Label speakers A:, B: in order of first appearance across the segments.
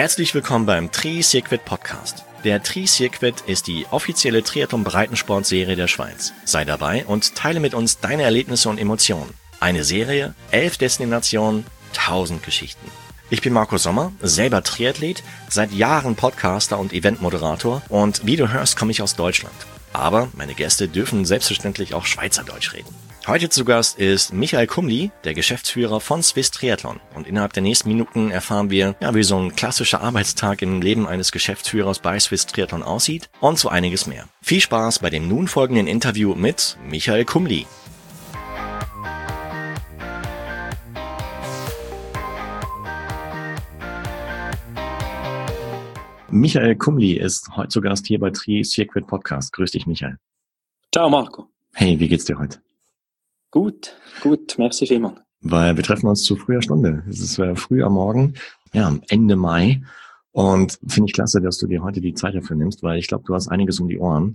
A: Herzlich willkommen beim Tri-Circuit Podcast. Der Tri-Circuit ist die offizielle Triathlon-Breitensport-Serie der Schweiz. Sei dabei und teile mit uns deine Erlebnisse und Emotionen. Eine Serie, 11 Destinationen, 1000 Geschichten. Ich bin Marco Sommer, selber Triathlet, seit Jahren Podcaster und Eventmoderator und wie du hörst, komme ich aus Deutschland. Aber meine Gäste dürfen selbstverständlich auch Schweizerdeutsch reden. Heute zu Gast ist Michael Kumli, der Geschäftsführer von Swiss Triathlon. Und innerhalb der nächsten Minuten erfahren wir, wie so ein klassischer Arbeitstag im Leben eines Geschäftsführers bei Swiss Triathlon aussieht und so einiges mehr. Viel Spaß bei dem nun folgenden Interview mit Michael Kumli. Michael Kumli ist heute zu Gast hier bei Tri-Circuit Podcast. Grüß dich, Michael.
B: Ciao, Marco.
A: Hey, wie geht's dir heute?
B: Gut, merci vielmals.
A: Weil wir treffen uns zu früher Stunde. Es ist früh am Morgen, Ende Mai. Und finde ich klasse, dass du dir heute die Zeit dafür nimmst, weil ich glaube, du hast einiges um die Ohren.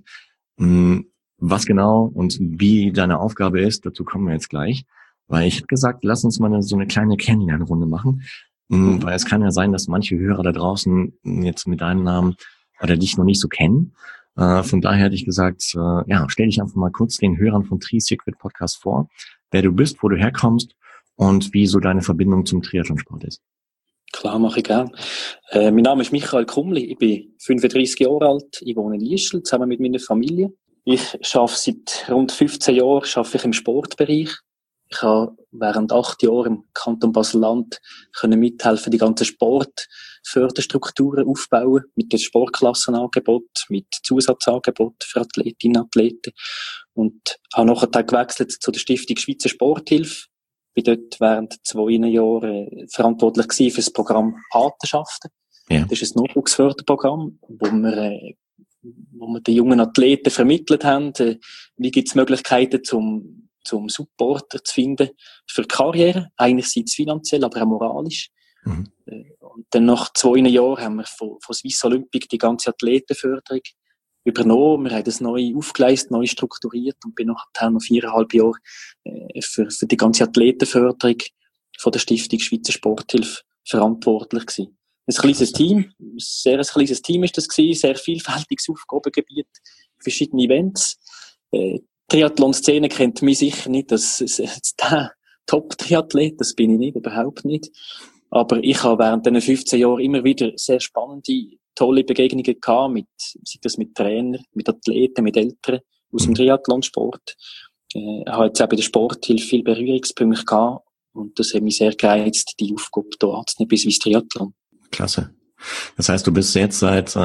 A: Was genau und wie deine Aufgabe ist, dazu kommen wir jetzt gleich. Weil ich habe gesagt, lass uns mal so eine kleine Kennenlernrunde machen. Weil es kann ja sein, dass manche Hörer da draußen jetzt mit deinem Namen oder dich noch nicht so kennen. Von daher hätte ich gesagt, stell dich einfach mal kurz den Hörern von Tri-Circuit Podcast vor, wer du bist, wo du herkommst und wie so deine Verbindung zum Triathlonsport ist.
B: Klar, mache ich gern. Mein Name ist Michael Kumli, ich bin 35 Jahre alt, ich wohne in Liestel zusammen mit meiner Familie. Ich arbeite seit rund 15 Jahren im Sportbereich. Ich habe während 8 Jahren im Kanton Basel-Land mithelfen, die ganzen Sportförderstrukturen aufbauen, mit dem Sportklassenangebot, mit Zusatzangebot für Athletinnen und Athleten. Und habe nachher gewechselt zu der Stiftung Schweizer Sporthilfe. Bin dort während 2 Jahren verantwortlich gewesen für das Programm Patenschaften. Ja. Das ist ein Nachwuchsförderprogramm, wo wir den jungen Athleten vermittelt haben, wie gibt es Möglichkeiten zum Supporter zu finden für die Karriere, einerseits finanziell, aber auch moralisch. Und dann nach 2 Jahren haben wir von Swiss Olympic die ganze Athletenförderung übernommen. Wir haben das neu aufgeleistet, neu strukturiert und bin nachher noch 4,5 Jahre für die ganze Athletenförderung von der Stiftung Schweizer Sporthilfe verantwortlich gewesen. Ein kleines Team, sehr ein kleines Team ist das gewesen, sehr vielfältiges Aufgabengebiet, verschiedene Events. Triathlon-Szene kennt mich sicher nicht, das der Top-Triathlet, das bin ich nicht, überhaupt nicht. Aber ich habe während diesen 15 Jahren immer wieder sehr spannende, tolle Begegnungen gehabt, sei das mit Trainern, mit Athleten, mit Eltern aus dem Triathlonsport. Ich habe jetzt auch bei der Sporthilfe viele Berührungspunkte gehabt und das hat mich sehr gereizt, die Aufgabe hier anzunehmen bei Swiss Triathlon.
A: Klasse. Das heißt, du bist jetzt seit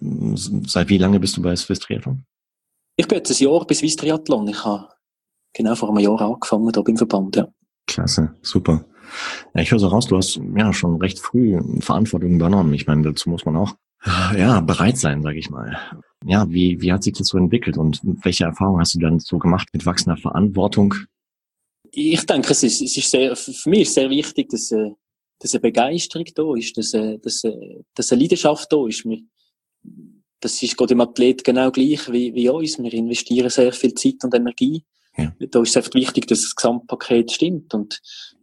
A: wie lange bist du bei Swiss Triathlon?
B: Ich bin jetzt ein Jahr bei Swiss Triathlon. Ich habe genau vor einem Jahr angefangen, da beim Verband, ja.
A: Klasse, super. Ja, ich höre so raus, du hast schon recht früh Verantwortung übernommen. Ich meine, dazu muss man auch bereit sein, sage ich mal. Ja, wie hat sich das so entwickelt und welche Erfahrungen hast du dann so gemacht mit wachsender Verantwortung?
B: Ich denke, es ist für mich ist sehr wichtig, dass eine Begeisterung da ist, dass eine Leidenschaft da ist. Das ist gerade im Athlet genau gleich wie uns. Wir investieren sehr viel Zeit und Energie. Ja. Da ist es einfach wichtig, dass das Gesamtpaket stimmt. Und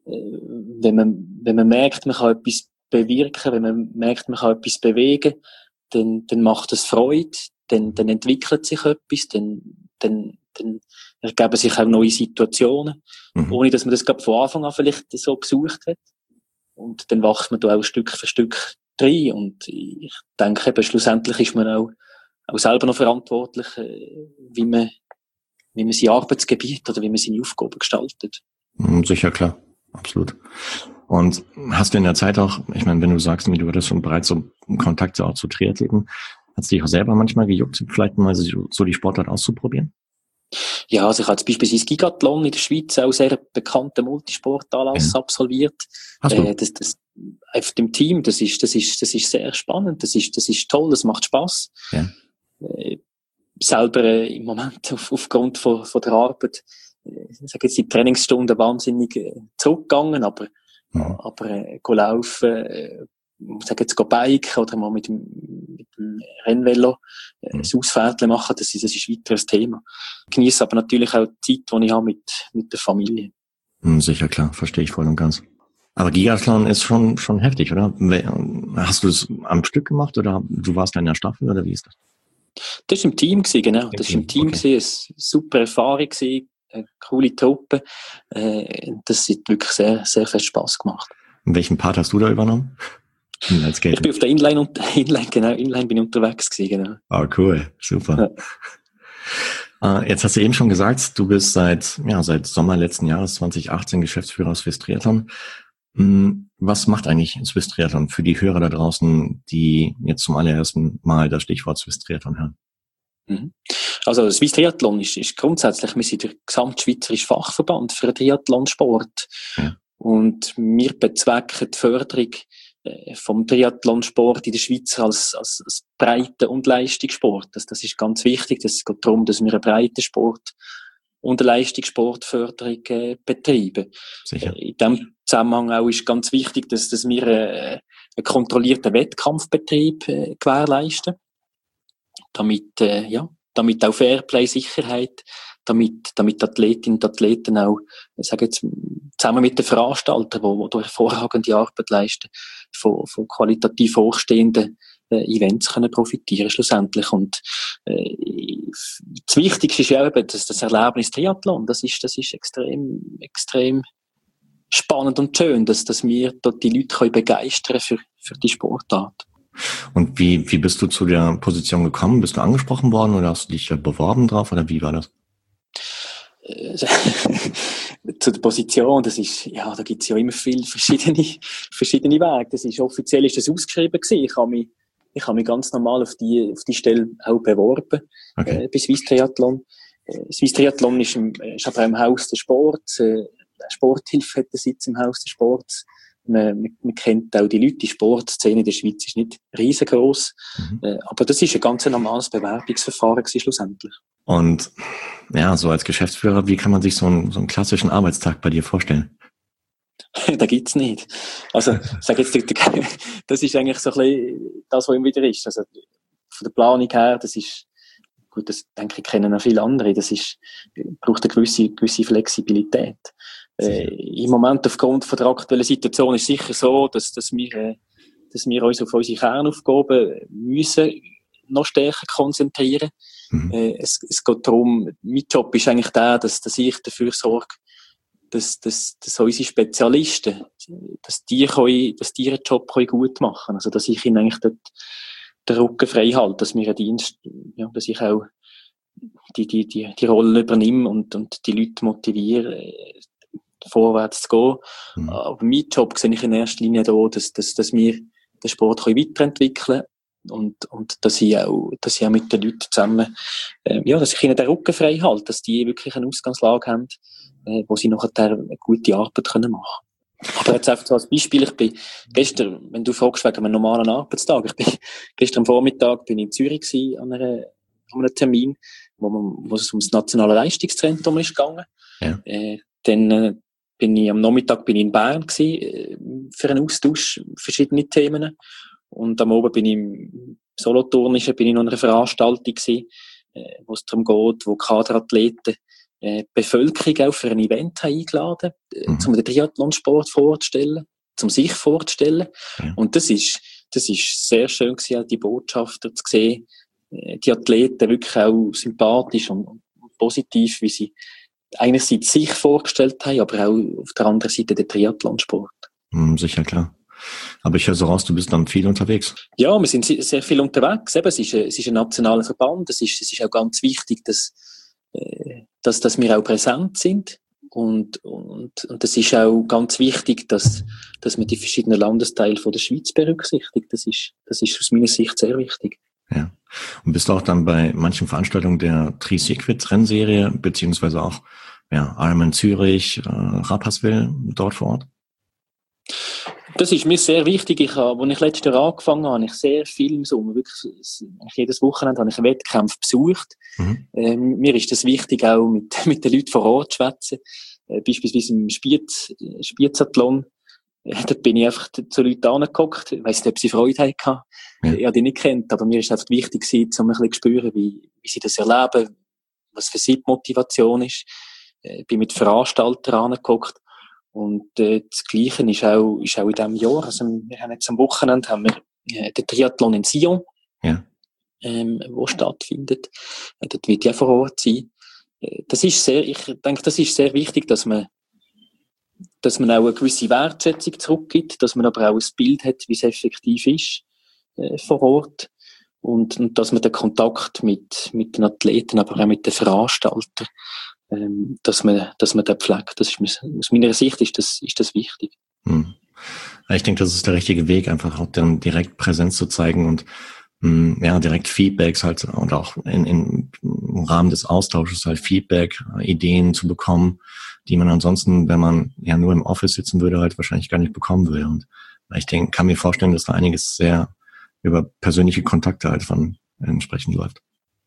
B: wenn man merkt, man kann etwas bewirken, wenn man merkt, man kann etwas bewegen, dann macht es Freude, dann entwickelt sich etwas, dann ergeben sich auch neue Situationen, ohne dass man das gerade von Anfang an vielleicht so gesucht hat. Und dann wächst man da auch Stück für Stück rein. Und ich denke eben, schlussendlich ist man auch selber noch verantwortlich, wie man sein Arbeitsgebiet oder wie man seine Aufgaben gestaltet.
A: Sicher, klar. Absolut. Und hast du in der Zeit auch, ich meine, wenn du sagst, du hattest schon bereits so Kontakte auch zu Triathleten, hast du dich auch selber manchmal gejuckt, vielleicht mal so die Sportart auszuprobieren?
B: Ja, also ich habe beispielsweise Gigathlon in der Schweiz auch sehr bekannten Multisportanlass absolviert.
A: Hast du?
B: Das auf dem Team, das ist sehr spannend, das ist toll, das macht Spass. Ja. Selber im Moment aufgrund von der Arbeit, ich sage jetzt die Trainingsstunden wahnsinnig zurückgegangen, aber go laufen, ich sage jetzt go biken oder mal mit dem Rennvelo ein Ausfährtchen machen, das ist weiter ein Thema. Ich genieße aber natürlich auch die Zeit, die ich habe mit der Familie.
A: Sicher, klar, verstehe ich voll und ganz. Aber Gigathlon ist schon heftig, oder? Hast du es am Stück gemacht oder du warst da in der Staffel oder wie ist das?
B: Das war im Team gewesen, genau. Das war im Team
A: okay.
B: gewesen, eine super Erfahrung gewesen, eine coole Truppe. Das hat wirklich sehr, sehr viel Spass gemacht.
A: Und welchen Part hast du da übernommen?
B: Ich bin auf der Inline bin ich unterwegs gewesen, genau.
A: Ah, cool. Super. Ja. Jetzt hast du eben schon gesagt, du bist seit Sommer letzten Jahres 2018 Geschäftsführer Swiss Triathlon. Was macht eigentlich Swiss Triathlon für die Hörer da draußen, die jetzt zum allerersten Mal das Stichwort Swiss Triathlon hören?
B: Also Swiss Triathlon ist grundsätzlich, wir sind der gesamtschweizerische Fachverband für den Triathlonsport. Ja. Und wir bezwecken die Förderung vom Triathlonsport in der Schweiz als Breite- und Leistungssport. Das ist ganz wichtig. Es geht darum, dass wir einen Breitensport und eine Leistungssportförderung betreiben. Sicher. In diesem Zusammenhang auch ist ganz wichtig, dass wir einen kontrollierten Wettkampfbetrieb gewährleisten. Damit auch Fairplay, Sicherheit, damit Athletinnen und Athleten auch, zusammen mit den Veranstaltern, die hervorragende Arbeit leisten, von qualitativ hochstehenden Events können profitieren schlussendlich. Und das Wichtigste ist ja eben das Erlebnis Triathlon. Das ist extrem, extrem spannend und schön, dass wir dort die Leute begeistern für die Sportart.
A: Und wie bist du zu der Position gekommen? Bist du angesprochen worden oder hast du dich beworben drauf oder wie war das?
B: Zu der Position, da gibt's ja immer viele verschiedene Wege. Offiziell ist das ausgeschrieben gewesen. Ich habe mich ganz normal auf die Stelle auch beworben, bei Swiss Triathlon. Swiss Triathlon ist aber im Haus des Sports. Sporthilfe hat den Sitz im Haus des Sports. Man kennt auch die Leute, die Sportszene in der Schweiz ist nicht riesengroß. Aber das ist ein ganz normales Bewerbungsverfahren schlussendlich.
A: Und ja, so als Geschäftsführer, wie kann man sich so einen klassischen Arbeitstag bei dir vorstellen?
B: Da gibt's nicht. Also, sag jetzt, das ist eigentlich so ein bisschen das, was immer wieder ist. Also, von der Planung her, das ist, gut, das denke ich, kennen auch viele andere, braucht eine gewisse Flexibilität. Im Moment, aufgrund von der aktuellen Situation, ist sicher so, dass wir uns auf unsere Kernaufgaben müssen noch stärker konzentrieren. Es geht darum, mein Job ist eigentlich der, dass ich dafür sorge, dass unsere Spezialisten, dass die ihren Job gut machen können. Also, dass ich ihnen eigentlich dort den Rücken frei halte, dass wir einen Dienst, dass ich auch die Rolle übernehme und die Leute motiviere, vorwärts zu gehen. Aber mein Job sehe ich in erster Linie da, dass wir den Sport weiterentwickeln können und dass ich auch mit den Leuten zusammen, dass ich ihnen den Rücken frei halte, dass die wirklich eine Ausgangslage haben, wo sie nachher eine gute Arbeit machen können. Aber jetzt einfach so als Beispiel, ich bin gestern, wenn du fragst wegen einem normalen Arbeitstag, gestern am Vormittag bin ich in Zürich gewesen, an einem Termin, wo es ums nationale Leistungszentrum ist gegangen. Ja. Dann bin ich am Nachmittag in Bern gewesen, für einen Austausch, verschiedene Themen. Und am Abend bin ich im Solothurnischen, bin ich noch an einer Veranstaltung gewesen, wo es darum geht, wo Kaderathleten Bevölkerung auch für ein Event eingeladen, um den Triathlonsport vorzustellen, um sich vorzustellen. Ja. Und das ist sehr schön gewesen, die Botschafter zu sehen, die Athleten wirklich auch sympathisch und positiv, wie sie einerseits sich vorgestellt haben, aber auch auf der anderen Seite den Triathlonsport.
A: Sicher, klar. Aber ich höre so raus, du bist dann viel unterwegs.
B: Ja, wir sind sehr viel unterwegs. Eben, es ist ein nationaler Verband. Es ist auch ganz wichtig, dass wir auch präsent sind. Und es ist auch ganz wichtig, dass man die verschiedenen Landesteile von der Schweiz berücksichtigt. Das ist aus meiner Sicht sehr wichtig.
A: Ja. Und bist du auch dann bei manchen Veranstaltungen der Tri-Circuit-Rennserie, beziehungsweise auch Ironman Zürich, Rapperswil dort vor Ort?
B: Das ist mir sehr wichtig. Als ich letztes Jahr angefangen habe, habe ich sehr viel im Sommer, wirklich jedes Wochenende habe ich einen Wettkampf besucht. Mir ist das wichtig, auch mit den Leuten vor Ort zu schwätzen. Beispielsweise im Spiezathlon. Dort bin ich einfach zu Leuten angehockt. Ich weiss nicht, ob sie Freude hatten. Ja. Ich habe die nicht kennt, aber mir ist einfach wichtig, um ein bisschen zu spüren, wie sie das erleben, was für sie die Motivation ist. Ich bin mit Veranstaltern angehockt. Und das Gleiche ist auch in diesem Jahr. Also wir haben jetzt am Wochenende den Triathlon in Sion, wo stattfindet. Dort wird ja vor Ort sein. Ich denke, das ist sehr wichtig, dass man auch eine gewisse Wertschätzung zurückgibt, dass man aber auch ein Bild hat, wie es effektiv ist vor Ort. Und dass man den Kontakt mit den Athleten, aber auch mit den Veranstaltern, dass man den pflegt. Aus meiner Sicht ist das wichtig.
A: Ich denke, das ist der richtige Weg, einfach auch dann direkt Präsenz zu zeigen und direkt Feedbacks halt und auch im Rahmen des Austausches halt Feedback, Ideen zu bekommen, die man ansonsten, wenn man ja nur im Office sitzen würde, halt wahrscheinlich gar nicht bekommen würde. Und ich kann mir vorstellen, dass da einiges sehr über persönliche Kontakte halt von entsprechend läuft.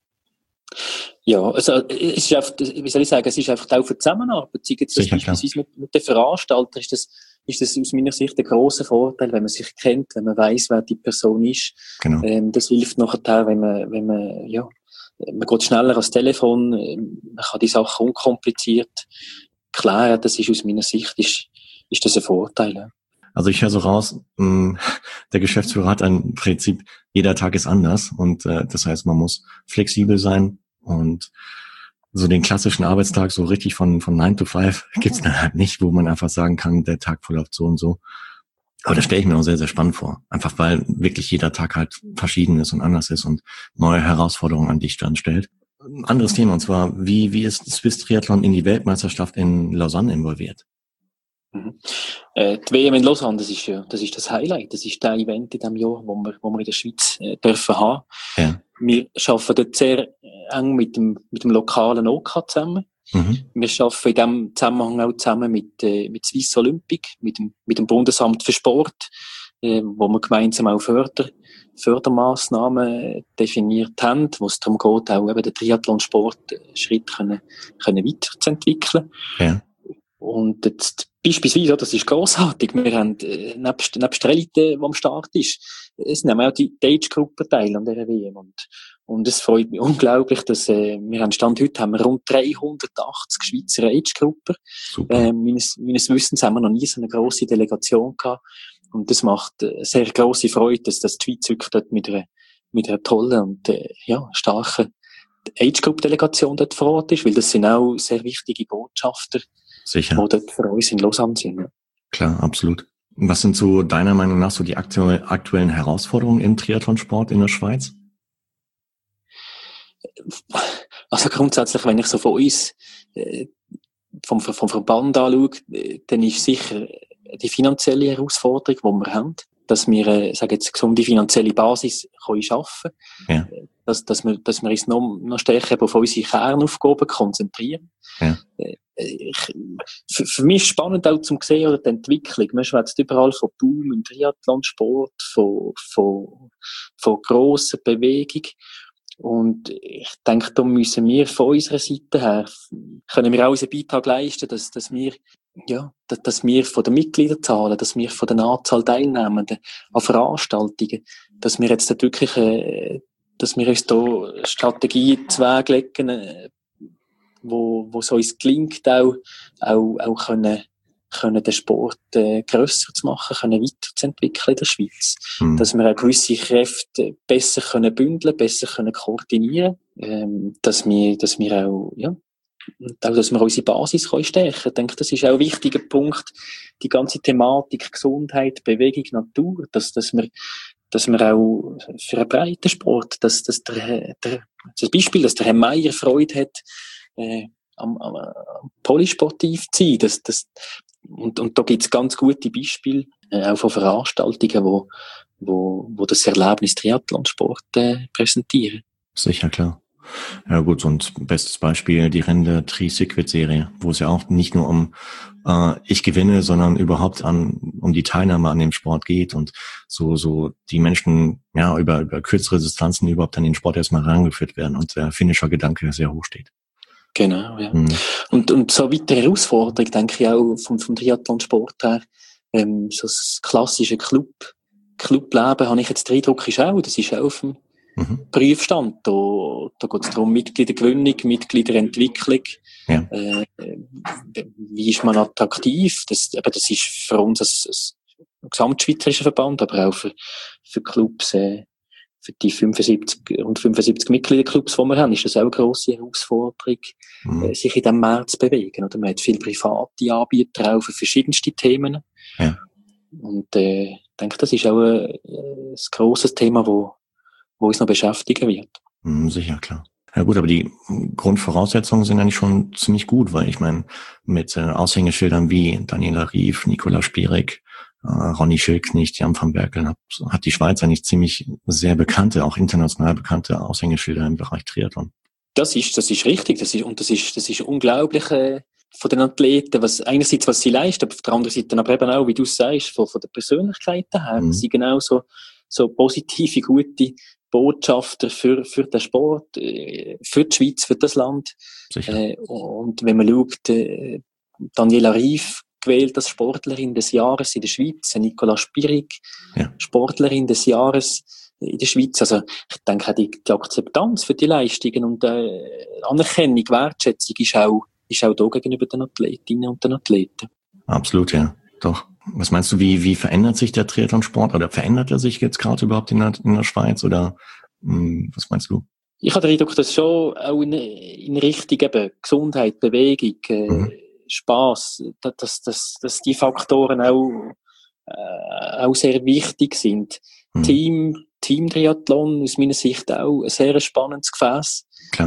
B: Ja, also es ist einfach, wie soll ich sagen, es ist einfach auch für Zusammenarbeit. Beispielsweise mit den Veranstaltern ist das aus meiner Sicht ein grosser Vorteil, wenn man sich kennt, wenn man weiss, wer die Person ist.
A: Genau.
B: Das hilft nachher, wenn man geht schneller ans Telefon, man kann die Sachen unkompliziert klären. Das ist aus meiner Sicht ist das ein Vorteil. Ja.
A: Also ich höre so raus, der Geschäftsführer hat ein Prinzip, jeder Tag ist anders und das heißt, man muss flexibel sein und so den klassischen Arbeitstag so richtig von 9 to 5 gibt's dann halt nicht, wo man einfach sagen kann, der Tag verläuft so und so. Aber das stelle ich mir auch sehr, sehr spannend vor. Einfach weil wirklich jeder Tag halt verschieden ist und anders ist und neue Herausforderungen an dich dann stellt. Ein anderes Thema, und zwar, wie ist Swiss Triathlon in die Weltmeisterschaft in Lausanne involviert?
B: Die WM in Lausanne, das ist das Highlight. Das ist der Event in diesem Jahr, wo wir in der Schweiz dürfen haben. Ja. Wir arbeiten dort sehr eng mit dem lokalen OK zusammen. Wir arbeiten in diesem Zusammenhang auch zusammen mit Swiss Olympic, mit dem Bundesamt für Sport, wo wir gemeinsam auch Fördermaßnahmen definiert haben, wo es darum geht, auch eben den Triathlonsport Schritt können weiterzuentwickeln. Ja. Und jetzt beispielsweise, das ist grossartig, wir haben nebst Elite, die am Start ist, es nehmen auch die Age-Gruppen teil an dieser WM. Und es freut mich unglaublich, dass Stand heute haben wir rund 380 Schweizer Age-Gruppen. Meines Wissens haben wir noch nie so eine grosse Delegation gehabt. Und das macht sehr grosse Freude, dass das die Schweiz wirklich dort mit einer tollen und starken Age-Group-Delegation dort vor Ort ist, weil das sind auch sehr wichtige Botschafter, sicher, die dort für uns in Lausanne sind. Ja.
A: Klar, absolut. Was sind so deiner Meinung nach so die aktuellen Herausforderungen im Triathlonsport in der Schweiz?
B: Also grundsätzlich, wenn ich so von uns vom Verband anschaue, dann ist sicher die finanzielle Herausforderung, die wir haben, dass wir, um die finanzielle Basis schaffen können, dass wir uns noch stärker auf unsere Kernaufgaben konzentrieren. Ja. Für mich ist spannend auch zum sehen, oder die Entwicklung. Man schwätzt überall von Boom im Triathlonsport, von grosser Bewegung. Und ich denke, da müssen wir von unserer Seite her, können wir auch unseren Beitrag leisten, dass wir von den Mitgliederzahlen, dass wir von der Anzahl Teilnehmenden an Veranstaltungen, dass wir jetzt wirklich, dass wir uns da Strategien zu Weg legen, wo es uns gelingt, auch können den Sport grösser zu machen, können weiterzuentwickeln in der Schweiz. Dass wir auch gewisse Kräfte besser können bündeln, besser können koordinieren, dass wir auch, dass wir unsere Basis stärken können. Ich denke, das ist auch ein wichtiger Punkt, die ganze Thematik Gesundheit, Bewegung, Natur, dass wir auch für einen breiten Sport, das Beispiel, dass der Herr Meier Freude hat, am polysportiv zu sein, und da gibt's ganz gute Beispiele, auch von Veranstaltungen, wo das Erlebnis Triathlonsport präsentieren.
A: Sicher, klar. Ja gut, und bestes Beispiel die Rennde Tri-Circuit-Serie, wo es ja auch nicht nur um ich gewinne, sondern überhaupt um die Teilnahme an dem Sport geht und so die Menschen über kürzere Distanzen überhaupt an den Sport erstmal herangeführt werden und der Finisher-Gedanke sehr hoch steht.
B: Genau, ja. Und so weitere Herausforderung, denke ich auch vom Triathlonsport her, so das klassische Clubleben, habe ich jetzt den Eindruck, ist auch, das ist auch auf dem Prüfstand. Da geht es darum, Mitgliedergewinnung, Mitgliederentwicklung. Ja. wie ist man attraktiv? Das ist für uns ein gesamtschweizerischer Verband, aber auch für Clubs, für die rund 75 Mitgliederclubs, die wir haben, ist das auch eine grosse Herausforderung, sich in diesem Markt zu bewegen. Oder man hat viele private Anbieter auch für verschiedenste Themen.
A: Ja.
B: Und ich denke, das ist auch ein grosses Thema, wo uns noch beschäftigen wird.
A: Sicher, klar. Ja gut, aber die Grundvoraussetzungen sind eigentlich schon ziemlich gut, weil ich meine, mit Aushängeschildern wie Daniela Rief, Nicola Spierig, Ronny Schildknecht, Jan van Berkel, hat die Schweiz eigentlich ziemlich sehr bekannte, auch international bekannte Aushängeschilder im Bereich Triathlon. Das ist
B: richtig. Das ist unglaublich von den Athleten, was sie leisten, aber auf der anderen Seite aber eben auch, wie du sagst, von der Persönlichkeiten her. Sie sind genau so positive, gute Botschafter für den Sport, für die Schweiz, für das Land. Und wenn man schaut, Daniela Rief gewählt als Sportlerin des Jahres in der Schweiz, Nicola Spierig, Sportlerin des Jahres in der Schweiz. Also ich denke, die Akzeptanz für die Leistungen und Anerkennung, Wertschätzung ist auch da gegenüber den Athletinnen und den Athleten.
A: Absolut, ja, doch. Was meinst du, wie verändert sich der Triathlonsport oder verändert er sich jetzt gerade überhaupt in der Schweiz oder was meinst du?
B: Ich habe den Eindruck, dass schon auch in Richtung eben Gesundheit, Bewegung, Spass, dass die Faktoren auch sehr wichtig sind. Team-Triathlon aus meiner Sicht auch ein sehr spannendes Gefäß,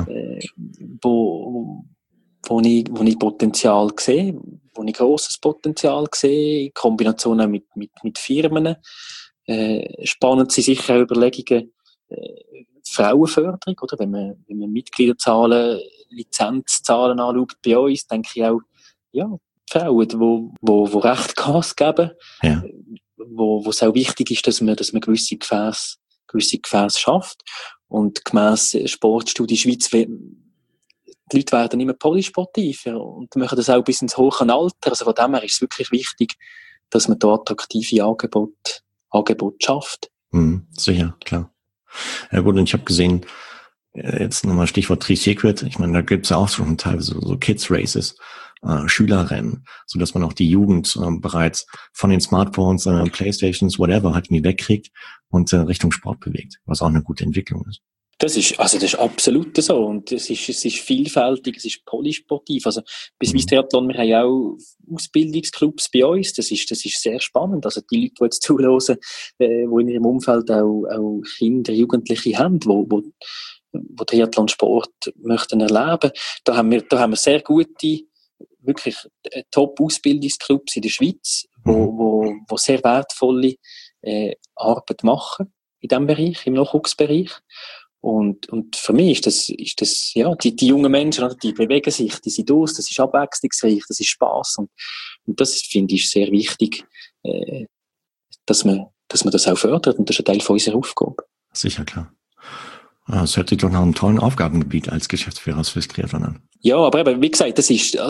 B: wo ich Potenzial sehe, wo ich grosses Potenzial sehe, in Kombination auch mit Firmen. Spannend sind sicher auch Überlegungen, Frauenförderung, oder? Wenn man Mitgliederzahlen, Lizenzzahlen anschaut bei uns, denke ich auch, ja, Frauen, die recht Gas geben, wo es auch wichtig ist, dass man gewisse Gefäße schafft. Und gemäss Sportstudie Schweiz, die Leute werden immer polysportiver und machen das auch bis ins hohe Alter. Also von dem her ist es wirklich wichtig, dass man da attraktive Angebote schafft.
A: Sicher, klar. Ja gut, und ich habe gesehen, jetzt nochmal Stichwort Tri-Circuit, ich meine, da gibt's ja auch schon teilweise so Kids-Races, Schülerrennen, so dass man auch die Jugend bereits von den Smartphones, Playstations, whatever, halt nie wegkriegt und Richtung Sport bewegt, was auch eine gute Entwicklung ist.
B: Das ist absolut so. Und es ist vielfältig, es ist polysportiv. Also, bei Swiss Triathlon, wir haben ja auch Ausbildungsclubs bei uns. Das ist sehr spannend. Also, die Leute, die jetzt zuhören, die in ihrem Umfeld auch Kinder, Jugendliche haben, wo Triathlon-Sport möchten erleben. Da haben wir sehr gute, wirklich Top-Ausbildungsclubs in der Schweiz, wo sehr wertvolle, Arbeit machen in diesem Bereich, im Nachwuchsbereich. Und für mich ist das, ja, die jungen Menschen, oder, die bewegen sich, die sind aus, das ist abwechslungsreich, das ist Spass. Und das finde ich sehr wichtig, dass man das auch fördert. Und das ist ein Teil von unserer Aufgabe.
A: Sicher, klar. Das hört sich doch nach einem tollen Aufgabengebiet als Geschäftsführer Swiss Triathlon an.
B: Ja, aber eben, wie gesagt, das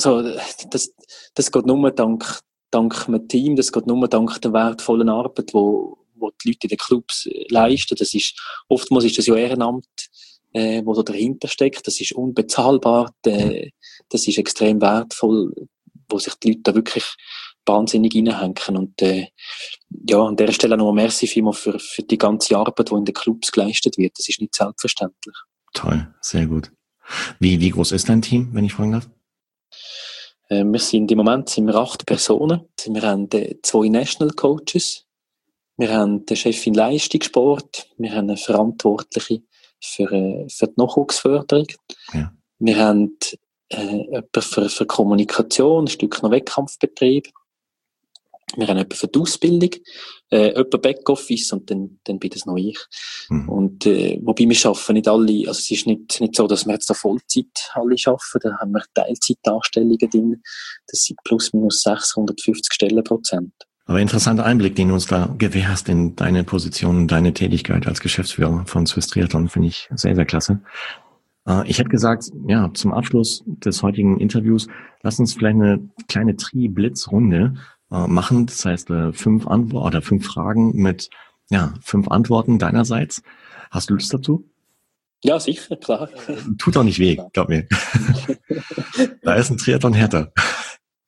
B: geht nur dank einem Team, das geht nur dank der wertvollen Arbeit, wo die Leute in den Clubs leisten. Oftmals ist das ja Ehrenamt, wo da dahinter steckt. Das ist unbezahlbar. Das ist extrem wertvoll, wo sich die Leute da wirklich wahnsinnig reinhängen. Und, an der Stelle noch merci vielmals für die ganze Arbeit, die in den Clubs geleistet wird. Das ist nicht selbstverständlich.
A: Toll, sehr gut. Wie groß ist dein Team, wenn ich fragen darf?
B: Im Moment sind wir 8 Personen. Wir haben 2 National Coaches. Wir haben eine Chefin Leistungssport. Wir haben eine Verantwortliche für die Nachwuchsförderung. Ja. Wir haben jemanden für Kommunikation, ein Stück noch Wettkampfbetrieb. Wir haben jemanden für die Ausbildung, jemanden Backoffice und dann bin das noch ich. Und wobei wir arbeiten nicht alle, also es ist nicht so, dass wir jetzt da Vollzeit alle arbeiten, da haben wir Teilzeitanstellungen drin. Das sind plus minus 650 Stellenprozent.
A: Aber interessanter Einblick, den du uns da gewährst in deine Position und deine Tätigkeit als Geschäftsführer von Swiss Triathlon, finde ich sehr, sehr klasse. Ich hätte gesagt, ja, zum Abschluss des heutigen Interviews, lass uns vielleicht eine kleine Tri-Blitz-Runde machen. Das heißt, 5 Fragen mit 5 Antworten deinerseits. Hast du Lust dazu?
B: Ja, sicher, klar.
A: Tut auch nicht weh, glaub mir. Da ist ein Triathlon härter.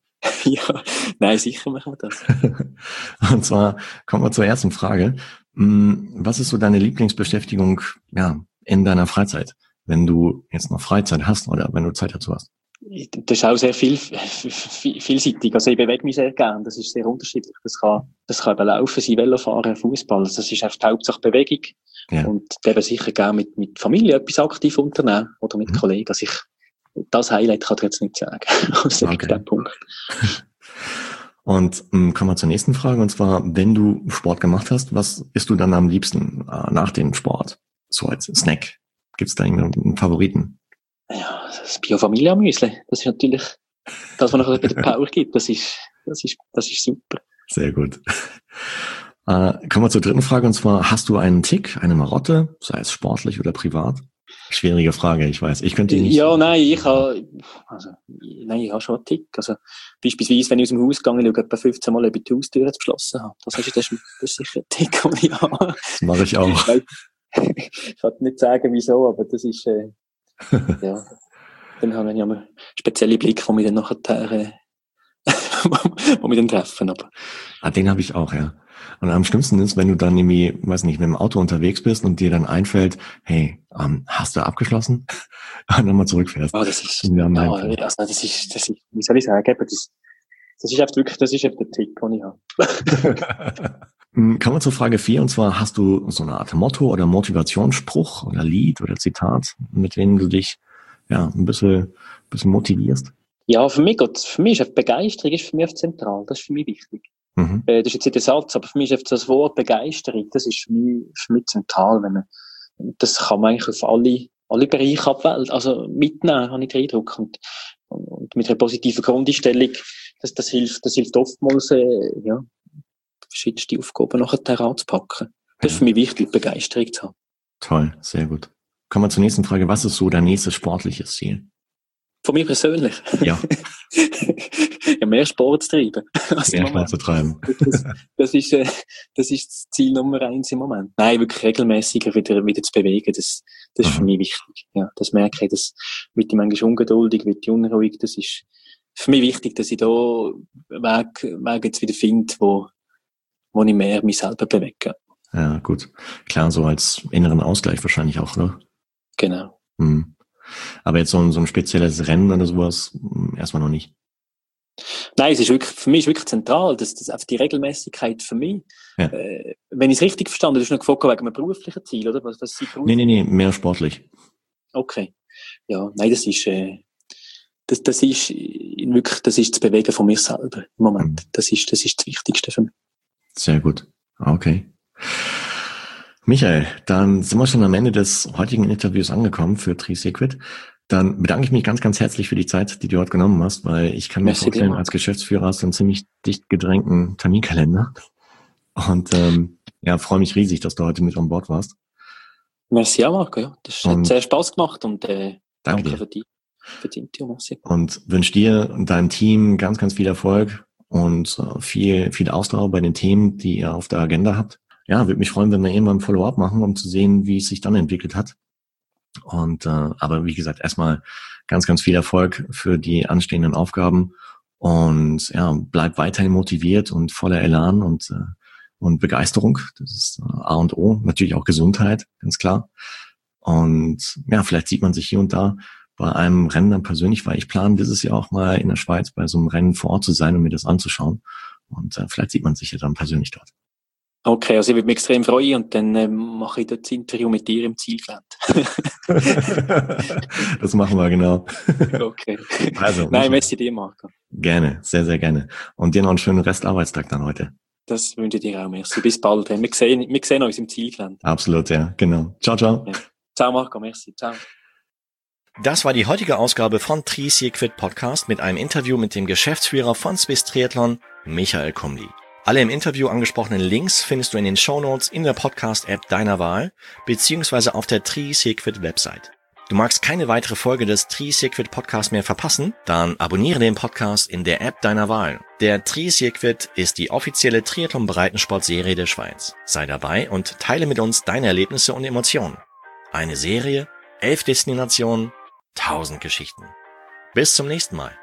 B: Ja, nein, sicher machen wir das.
A: Und zwar kommen wir zur ersten Frage. Was ist so deine Lieblingsbeschäftigung, in deiner Freizeit? Wenn du jetzt noch Freizeit hast oder wenn du Zeit dazu hast?
B: Das ist auch sehr vielseitig. Also ich bewege mich sehr gern. Das ist sehr unterschiedlich. Das kann eben laufen sein, Velofahren, Fußball. Das ist einfach die Hauptsache Bewegung. Ja. Und eben sicher gerne mit Familie etwas aktiv unternehmen oder mit Kollegen. Also das Highlight kann ich jetzt nicht sagen. Also okay. Der Punkt.
A: Und kommen wir zur nächsten Frage. Und zwar, wenn du Sport gemacht hast, was isst du dann am liebsten nach dem Sport? So als Snack. Gibt's da irgendeinen Favoriten?
B: Ja, das Bio-Familia-Müsli. Das ist natürlich das, was noch bei der Power gibt. Das ist super.
A: Sehr gut. Kommen wir zur dritten Frage. Und zwar, hast du einen Tick, eine Marotte, sei es sportlich oder privat? Schwierige Frage, ich weiß. Ich könnte nicht.
B: Ja, nein, ich habe schon einen Tick. Also, beispielsweise, wenn ich aus dem Haus gegangen bin, etwa 15 Mal über die Haustür geschlossen habe. Das ist sicher ein Tick, den ich habe.
A: Das mache ich auch.
B: Ich kann nicht sagen, wieso, aber das ist, ja. Dann habe ich einen speziellen Blick, wo mich dann nachher, wo mich dann treffen, aber.
A: Den habe ich auch, ja. Und am schlimmsten ist, wenn du dann irgendwie, weiß nicht, mit dem Auto unterwegs bist und dir dann einfällt, hey, hast du abgeschlossen? Und dann mal zurückfährst.
B: Oh, das ist, wie soll ich sagen, das ist einfach wirklich, das ist einfach der Tick, den ich habe.
A: Kommen wir zur Frage 4, und zwar, hast du so eine Art Motto oder Motivationsspruch oder Lied oder Zitat, mit denen du dich, ein bisschen motivierst?
B: Ja, für mich ist Begeisterung ist für mich zentral, das ist für mich wichtig. Das ist jetzt nicht der Satz, aber für mich ist einfach das Wort Begeisterung, das ist für mich zentral, das kann man eigentlich auf alle Bereiche abwählen, also mitnehmen, habe ich den Eindruck. Und mit einer positiven Grundeinstellung, das hilft oftmals, verschiedenste Aufgaben nachher anzupacken. Das ist für mich wichtig, Begeisterung zu haben.
A: Toll, sehr gut. Kommen wir zur nächsten Frage. Was ist so dein nächstes sportliches Ziel?
B: Von mir persönlich?
A: Ja.
B: Ja, mehr Sport zu treiben.
A: Mehr Sport zu treiben.
B: Das ist das Ziel Nummer 1 im Moment. Nein, wirklich regelmäßiger wieder zu bewegen. Das ist für mich wichtig. Ja, das merke ich. Das wird ich manchmal ungeduldig, wird ich unruhig. Das ist für mich wichtig, dass ich da Weg jetzt wieder finde, wo ich mehr mich selber bewege.
A: Ja, gut. Klar, so als inneren Ausgleich wahrscheinlich auch, oder?
B: Genau.
A: Aber jetzt so ein spezielles Rennen oder sowas erstmal noch nicht.
B: Nein, für mich ist wirklich zentral, dass einfach die Regelmäßigkeit für mich, wenn ich es richtig verstanden habe, du hast noch gefragt wegen einem beruflichen Ziel, oder? Was Sie beruflich?
A: Nee, mehr sportlich.
B: Okay. Ja, nein, das ist das Bewegen von mir selber im Moment. Das ist das Wichtigste für mich.
A: Sehr gut. Okay. Michael, dann sind wir schon am Ende des heutigen Interviews angekommen für Tri-Circuit. Dann bedanke ich mich ganz, ganz herzlich für die Zeit, die du heute genommen hast, weil ich kann mir vorstellen, als Geschäftsführer hast du einen ziemlich dicht gedrängten Terminkalender. Und freue mich riesig, dass du heute mit an Bord warst.
B: Merci auch, Marco. Ja. Das hat sehr Spaß gemacht und
A: danke dir.
B: für die Interview. Merci.
A: Und wünsche dir und deinem Team ganz, ganz viel Erfolg und viel Ausdauer bei den Themen, die ihr auf der Agenda habt. Ja, würde mich freuen, wenn wir irgendwann ein Follow-up machen, um zu sehen, wie es sich dann entwickelt hat. Und aber wie gesagt, erstmal ganz, ganz viel Erfolg für die anstehenden Aufgaben und bleib weiterhin motiviert und voller Elan und Begeisterung. Das ist A und O. Natürlich auch Gesundheit, ganz klar. Und vielleicht sieht man sich hier und da bei einem Rennen dann persönlich, weil ich plane dieses Jahr auch mal in der Schweiz bei so einem Rennen vor Ort zu sein und mir das anzuschauen. Und vielleicht sieht man sich ja dann persönlich dort.
B: Okay, also ich würde mich extrem freuen und dann mache ich das Interview mit dir im Zielgelände.
A: Das machen wir, genau.
B: Okay.
A: Also,
B: nein, merci dir, Marco.
A: Gerne, sehr, sehr gerne. Und dir noch einen schönen Restarbeitstag dann heute.
B: Das wünsche ich dir auch, merci. Bis bald. Wir sehen uns im Zielgelände.
A: Absolut, ja, genau. Ciao, ciao.
B: Ja. Ciao, Marco, merci. Ciao.
A: Das war die heutige Ausgabe von Tri-Circuit Podcast mit einem Interview mit dem Geschäftsführer von Swiss Triathlon, Michael Kumli. Alle im Interview angesprochenen Links findest du in den Shownotes in der Podcast-App deiner Wahl beziehungsweise auf der Tri-Circuit-Website. Du magst keine weitere Folge des Tri-Circuit Podcasts mehr verpassen? Dann abonniere den Podcast in der App deiner Wahl. Der Tri-Circuit ist die offizielle Triathlon-Breitensport-Serie der Schweiz. Sei dabei und teile mit uns deine Erlebnisse und Emotionen. Eine Serie, 11 Destinationen, 1000 Geschichten. Bis zum nächsten Mal.